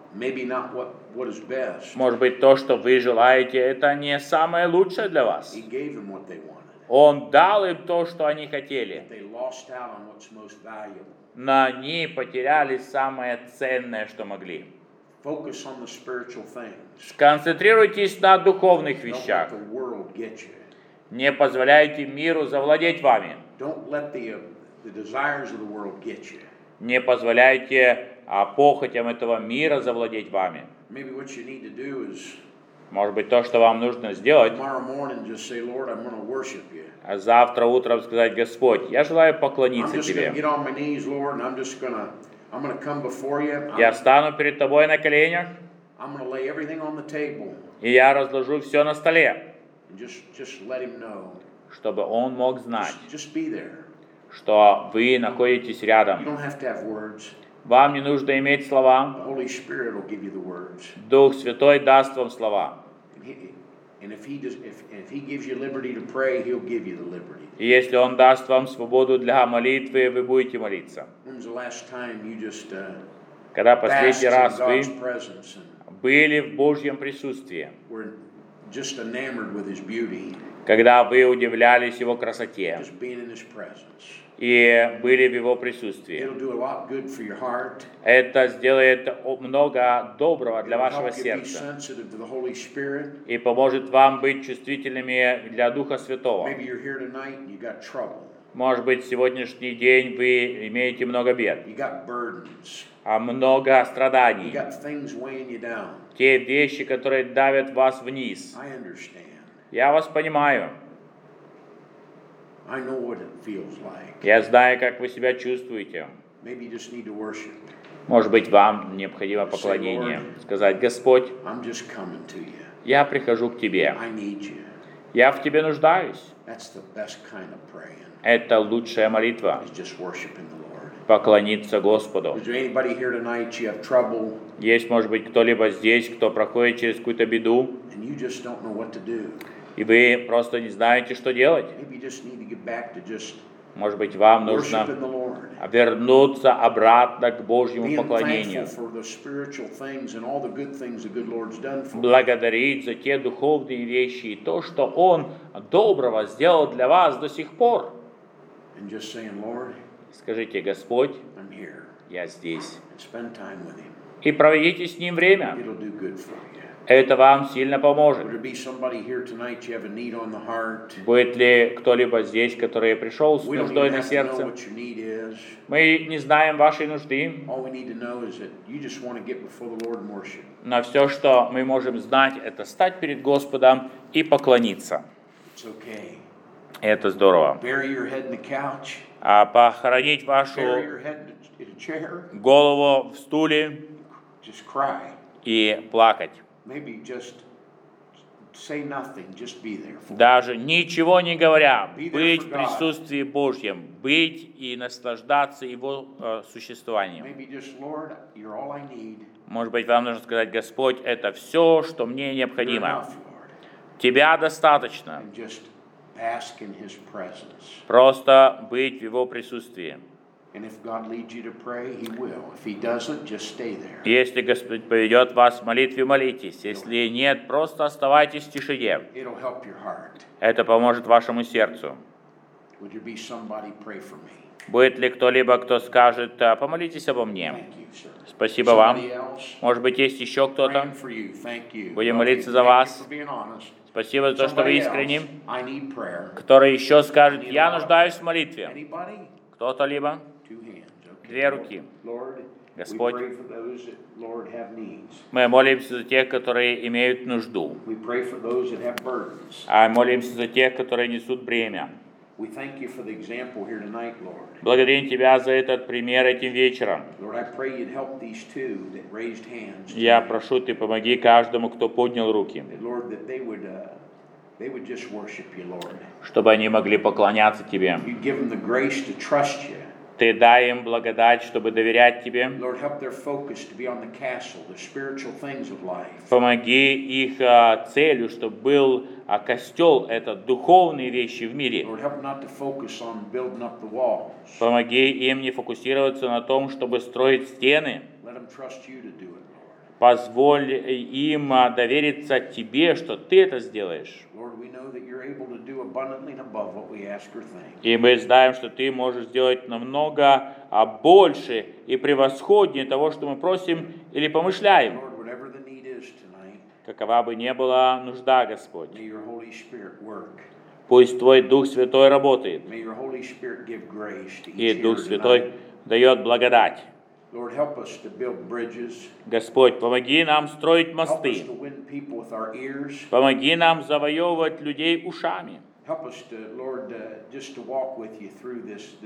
Maybe not what is best. Может быть, то, что вы желаете, это не самое лучшее для вас. He gave them what they wanted. Он дал им то, что они хотели. They lost out on what's most valuable. Но они потеряли самое ценное, что могли. Focus on the spiritual things. Сконцентрируйтесь на духовных Don't let вещах. the world get you. Не позволяйте миру завладеть вами. Don't let the desires of the world get you. Не позволяйте похотям этого мира завладеть вами. Maybe what you need to do is Может быть, то, что вам нужно сделать, tomorrow morning just say, Lord, I'm going to worship you. а завтра утром сказать: Господь, я желаю I'm поклониться just going to Тебе. get on my knees, Lord, and I'm going to come before you. Я стану перед Тобой на коленях, I'm going to lay everything on the table и я разложу все на столе, and just let him know. чтобы Он мог знать, Just be there. что вы находитесь You рядом. don't have to have words. Вам не нужно иметь слова. The Holy Spirit will give you the words. Дух Святой даст вам слова. And if he gives you liberty to pray, he'll give you the liberty. И если Он даст вам свободу для молитвы, вы будете молиться. When's the last time you just Когда basked последний in раз вы God's presence and были в Божьем присутствии, were just enamored with his beauty, когда вы удивлялись Его красоте just being in his presence? и были в Его присутствии. It'll do a lot good for your heart. Это сделает много доброго для It'll вашего help you be сердца sensitive to the Holy Spirit. и поможет вам быть чувствительными для Духа Святого. Maybe you're here tonight and you got trouble. Может быть, в сегодняшний день вы имеете много бед, You got burdens. много You страданий, got things weighing you down. те вещи, которые давят вас вниз. I understand. Я вас понимаю. I know what it feels like. Я знаю, как вы себя чувствуете. Maybe you just need to worship. Может быть, вам необходимо поклонение. Сказать: Господь, I'm just coming to you. я прихожу к Тебе. I need you. Я в Тебе нуждаюсь. That's the best kind of praying. Это лучшая молитва. Is just worshiping the Lord. Поклониться Господу. Is there anybody here tonight you have trouble Есть, может быть, кто-либо здесь, кто проходит через какую-то беду, and you just don't know what to do? и вы просто не знаете, что делать. Maybe you just need to get back to just Может быть, вам worshiping нужно the Lord. вернуться обратно к Божьему Being поклонению. thankful for the spiritual things and all the good things the good Lord's done for you. Благодарить за те духовные вещи и то, что Он доброго сделал для вас до сих пор. And just saying, Lord, Скажите: Господь, I'm here. я здесь. And spend time with Him. И проведите с Ним время. It'll do good for you. Это вам сильно Would поможет. there be somebody here tonight you have a need on the heart? Будет ли кто-либо здесь, который пришел с We don't нуждой even на have to know сердце? what your need is. Мы не знаем вашей нужды, All we need to know is that you just want to get before the Lord and worship. но все, что мы можем знать, это стать перед Господом и поклониться. It's okay. Это здорово. Bury your head in the couch. А похоронить Bury вашу your head in a chair. голову в стуле Just cry. и плакать. Maybe just say nothing. Just be there. Даже ничего не говоря, Be there быть for в God. присутствии Божьем, быть и наслаждаться Его существованием. Maybe just, Lord, you're all I need. Может быть, вам нужно сказать: Господь, это все, что мне You're необходимо. enough, Lord. Тебя достаточно. And just bask in His presence. Просто быть в Его присутствии. And if God leads you to pray, He will. If He doesn't, just stay there. Если Господь поведет вас в молитве, молитесь. Если нет, просто оставайтесь в тишине. It'll help your heart. Это поможет вашему сердцу. Would there be somebody pray for me? Будет ли кто-либо, кто скажет: помолитесь обо мне? Thank you, sir. Спасибо вам. Somebody else? Может быть, есть еще кто-то? Praying for you. Thank you. Будем Love молиться you. за Thank you вас. for being honest. Спасибо за то, что вы Somebody искренни. else, I need prayer. Который еще скажет: я нуждаюсь в молитве. Anybody? Кто-то либо? Two hands. Okay. Две руки. Lord, Господь. we pray for those that, Lord, have needs. Мы молимся за тех, которые имеют нужду. We pray for those that have burdens. А молимся за тех, которые несут бремя. We thank you for the example here tonight, Lord. Благодарим Тебя за этот пример этим вечером. Lord, I pray you'd help these two that raised hands. Я tonight. прошу, Ты помоги каждому, кто поднял руки, That, Lord, that they would just worship you, Lord. чтобы они могли поклоняться Тебе. You'd give them the grace to trust you. Ты дай им благодать, чтобы доверять Тебе. Lord, help their focus to be on the castle, the spiritual things of life. Помоги их целью, чтобы был костел, это духовные вещи в мире. Lord, help them not to focus on building up the walls. Помоги им не фокусироваться на том, чтобы строить стены. Let them trust you to do it, Lord. Позволь им довериться Тебе, что Ты это сделаешь. Lord, we know that you're able to do abundantly and above what we ask or think. И мы знаем, что Ты можешь сделать намного больше и превосходнее того, что мы просим или помышляем. Lord, whatever the need is tonight, Какова бы ни была нужда, Господь. may your Holy Spirit work. Пусть Твой Дух Святой работает, May your Holy Spirit give grace to и each Дух hearer Святой tonight. дает благодать. Lord, help us to build bridges. Господь, помоги нам строить Help us мосты. to win people with our ears. Помоги нам завоевывать людей ушами. Help us to, Lord, just to walk with you through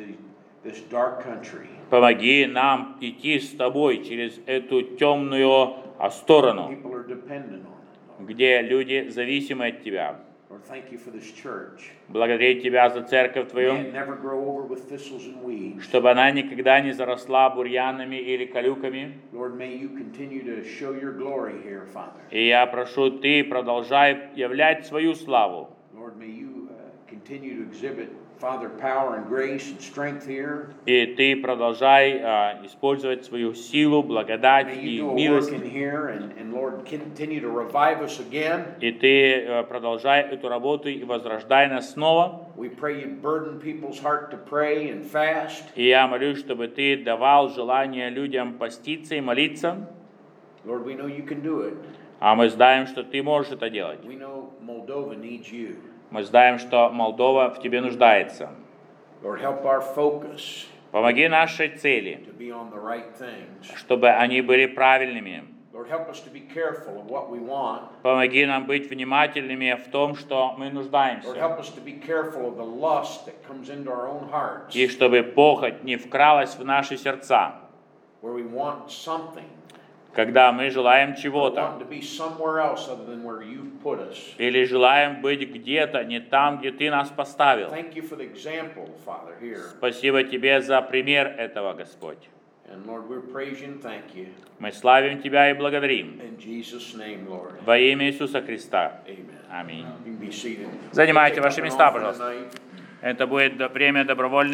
this dark country. Помоги нам идти с Тобой через эту темную сторону, People are dependent on it. где люди зависимы от Тебя. Lord, thank you for this church. Благодарить Тебя за церковь May Твою, it never grow over with thistles and weeds. чтобы она никогда не заросла бурьянами или колюками. Lord, may you continue to show your glory here, Father. И я прошу, Ты продолжай являть свою славу. Lord, may you continue to exhibit, Father, power and grace and strength here. И Ты продолжай использовать свою силу, благодать May и you do a work милость. in here and Lord, continue to revive us again. И Ты продолжай эту работу и возрождай нас снова. We pray you burden people's heart to pray and fast. И я молюсь, чтобы Ты давал желание людям поститься и молиться. Lord, we know you can do it. А мы знаем, что Ты можешь это делать. We know Moldova needs you. Мы знаем, что Молдова в Тебе нуждается. Lord, help our focus Помоги нашей цели, to be on the right things. чтобы они были правильными. Lord, help us to be careful of what we want. Помоги нам быть внимательными в том, что мы Lord, нуждаемся. help us to be careful of the lust that comes into our own hearts, И чтобы похоть не вкралась в наши сердца, where we want something, когда мы желаем or чего-то, want to be somewhere else other than where you put us. или желаем быть где-то, не там, где Ты нас поставил. Thank you for the example, Father, here. Спасибо Тебе за пример этого, Господь. And Lord, we praise you and thank you. Мы славим Тебя и благодарим. In Jesus' name, Lord. Во имя Иисуса Христа. Amen. Аминь. You can be seated. Занимайте Take up ваши an места, offering пожалуйста. tonight. Это будет время добровольной